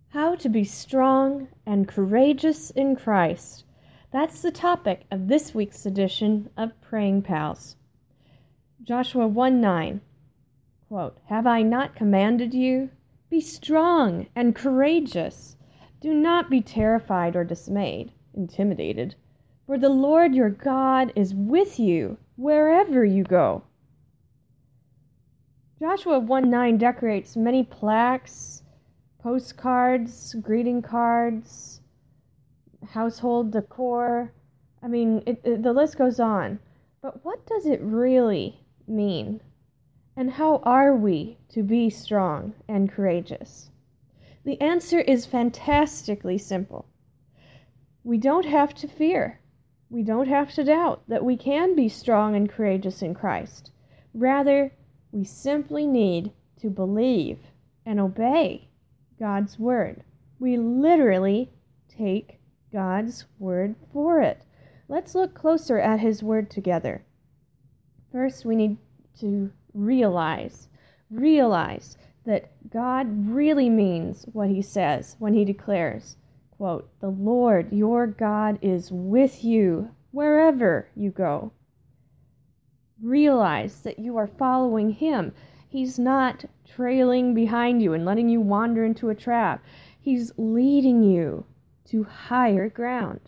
How to be strong and courageous in Christ. That's the topic of this week's edition of Praying Pals. Joshua 1:9, quote, "Have I not commanded you? Be strong and courageous. Do not be terrified or dismayed, intimidated, for the Lord your God is with you wherever you go." Joshua 1:9 decorates many plaques, postcards, greeting cards, household decor. The list goes on. But what does it really mean? And how are we to be strong and courageous? The answer is fantastically simple. We don't have to fear. We don't have to doubt that we can be strong and courageous in Christ. Rather, we simply need to believe and obey God's word. We literally take God's word for it. Let's look closer at his word together. First, we need to realize that God really means what he says when he declares, quote, "The Lord your God is with you wherever you go." Realize that you are following him. He's not trailing behind you and letting you wander into a trap. He's leading you to higher ground.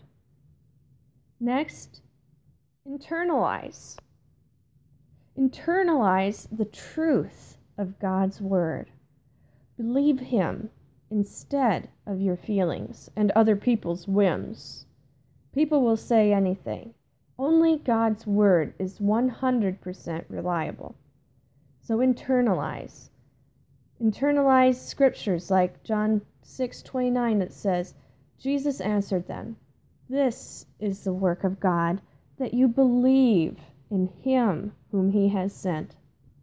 Next, internalize. Internalize the truth of God's word. Believe him instead of your feelings and other people's whims. People will say anything. Only God's word is 100% reliable. So internalize. Internalize scriptures like John 6:29 that says, Jesus answered them, "This is the work of God, that you believe in him whom he has sent."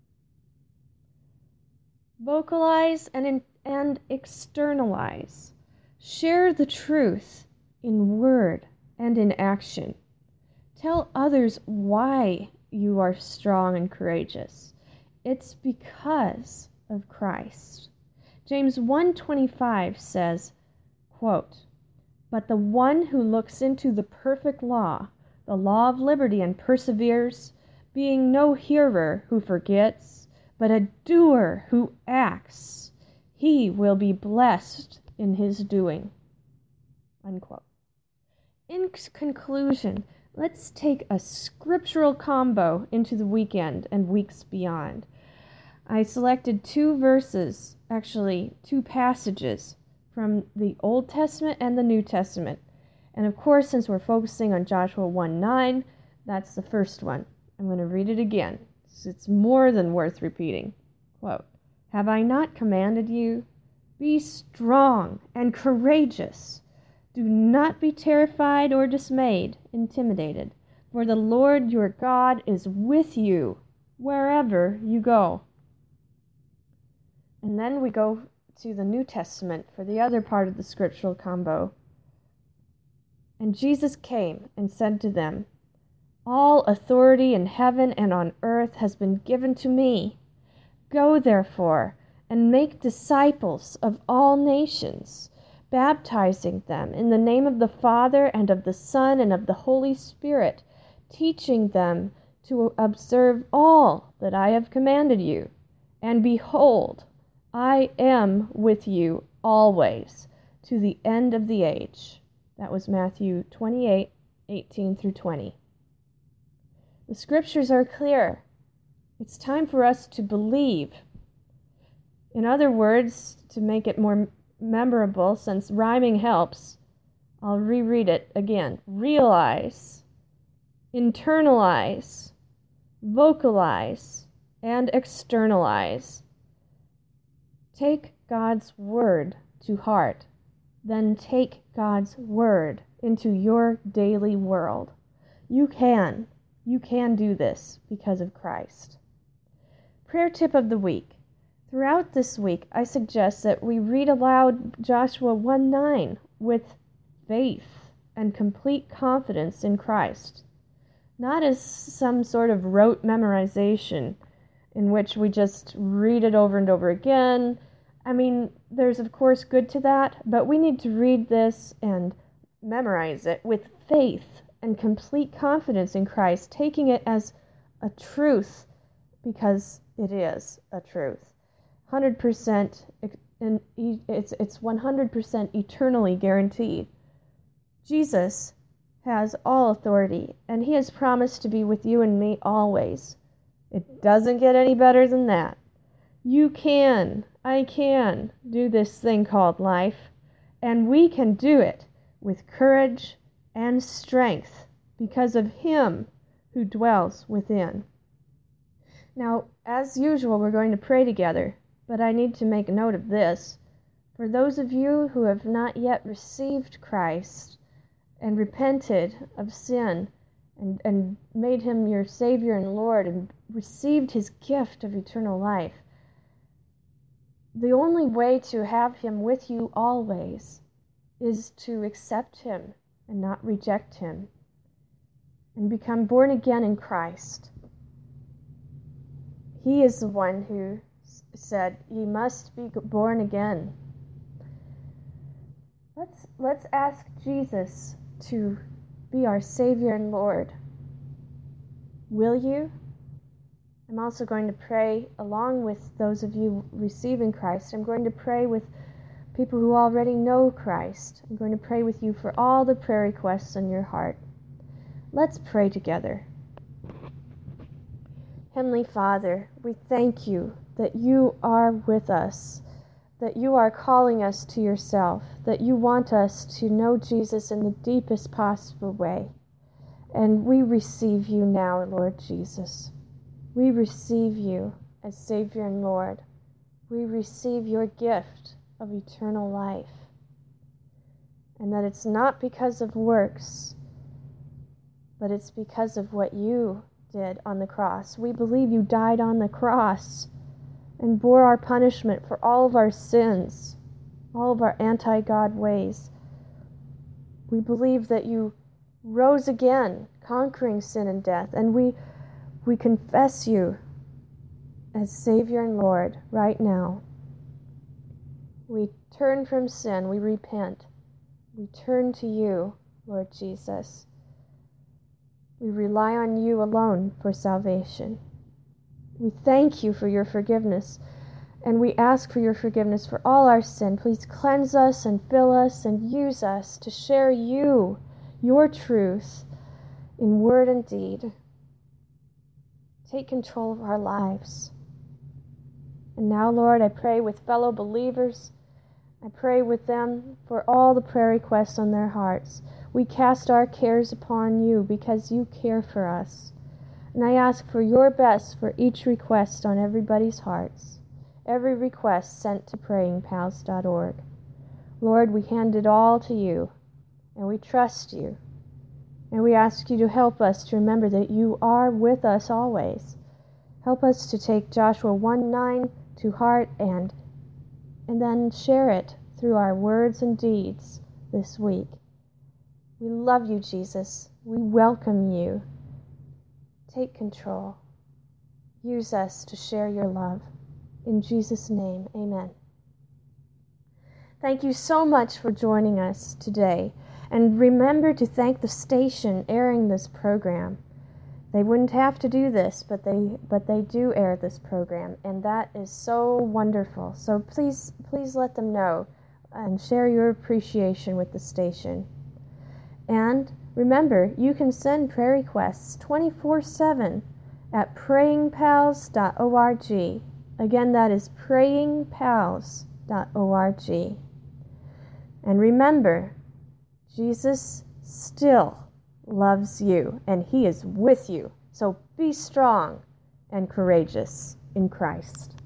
Vocalize and externalize. Share the truth in word and in action. Tell others why you are strong and courageous. It's because of Christ. James 1:25 says, quote, "But the one who looks into the perfect law, the law of liberty, and perseveres, being no hearer who forgets, but a doer who acts, he will be blessed in his doing." Unquote. In conclusion, let's take a scriptural combo into the weekend and weeks beyond. I selected two passages from the Old Testament and the New Testament. And of course, since we're focusing on Joshua 1:9, that's the first one. I'm going to read it again. It's more than worth repeating. Quote, "Have I not commanded you? Be strong and courageous. Do not be terrified or dismayed, intimidated, for the Lord your God is with you wherever you go." And then we go to the New Testament for the other part of the scriptural combo. "And Jesus came and said to them, 'All authority in heaven and on earth has been given to me. Go therefore and make disciples of all nations, baptizing them in the name of the Father and of the Son and of the Holy Spirit, teaching them to observe all that I have commanded you. And behold, I am with you always to the end of the age." That was Matthew 28:18 through 20. The scriptures are clear. It's time for us to believe. In other words, to make it more memorable, since rhyming helps, I'll reread it again. Realize, internalize, vocalize, and externalize. Take God's word to heart. Then take God's word into your daily world. You can do this because of Christ. Prayer tip of the week. Throughout this week, I suggest that we read aloud Joshua 1:9 with faith and complete confidence in Christ. Not as some sort of rote memorization in which we just read it over and over again, I mean, there's of course good to that, but we need to read this and memorize it with faith and complete confidence in Christ, taking it as a truth because it is a truth. 100%, and it's 100% eternally guaranteed. Jesus has all authority, and he has promised to be with you and me always. It doesn't get any better than that. I can do this thing called life, and we can do it with courage and strength because of him who dwells within. Now, as usual, we're going to pray together, but I need to make note of this. For those of you who have not yet received Christ and repented of sin and made him your Savior and Lord and received his gift of eternal life, the only way to have him with you always is to accept him and not reject him and become born again in Christ. He is the one who said, "Ye must be born again." Let's ask Jesus to be our Savior and Lord. Will you? I'm also going to pray along with those of you receiving Christ. I'm going to pray with people who already know Christ. I'm going to pray with you for all the prayer requests in your heart. Let's pray together. Heavenly Father, we thank you that you are with us, that you are calling us to yourself, that you want us to know Jesus in the deepest possible way. And we receive you now, Lord Jesus. We receive you as Savior and Lord. We receive your gift of eternal life. And that it's not because of works, but it's because of what you did on the cross. We believe you died on the cross and bore our punishment for all of our sins, all of our anti-God ways. We believe that you rose again, conquering sin and death, and we confess you as Savior and Lord right now. We turn from sin, we repent, we turn to you, Lord Jesus. We rely on you alone for salvation. We thank you for your forgiveness, and we ask for your forgiveness for all our sin. Please cleanse us and fill us and use us to share you, your truth, in word and deed. Take control of our lives. And now, Lord, I pray with fellow believers. I pray with them for all the prayer requests on their hearts. We cast our cares upon you because you care for us. And I ask for your best for each request on everybody's hearts. Every request sent to prayingpals.org. Lord, we hand it all to you, and we trust you. And we ask you to help us to remember that you are with us always. Help us to take Joshua 1:9 to heart and then share it through our words and deeds this week. We love you, Jesus. We welcome you. Take control. Use us to share your love. In Jesus' name, amen. Thank you so much for joining us today. And remember to thank the station airing this program. They wouldn't have to do this, but they do air this program, and that is so wonderful. So please let them know and share your appreciation with the station. And remember, you can send prayer requests 24/7 at prayingpals.org. Again, that is prayingpals.org. And remember, Jesus still loves you, and he is with you. So be strong and courageous in Christ.